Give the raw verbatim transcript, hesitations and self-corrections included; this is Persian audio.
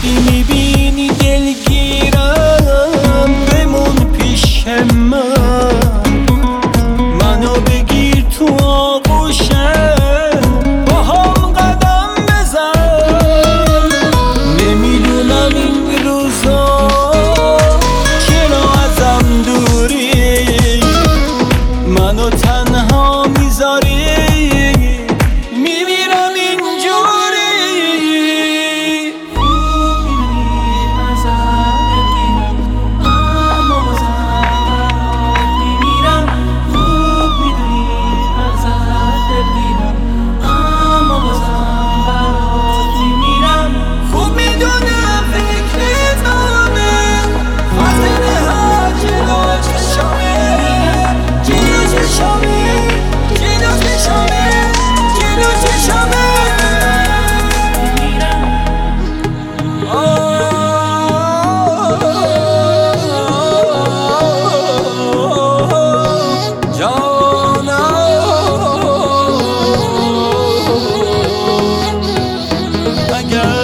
وقتی میبینی دلگیرم بمون پیش من، منو بگیر تو آغوشم با هم قدم بزن. نمیدونم این روزا چرا ازم دوری، منو تنها میذاری، میمیرم اینجوری. خوب میدونم فکر تمامه، خاطره ها جلو چشمه، جلو چشمه، جلو چشمه، جلو چشمه. جانم اگر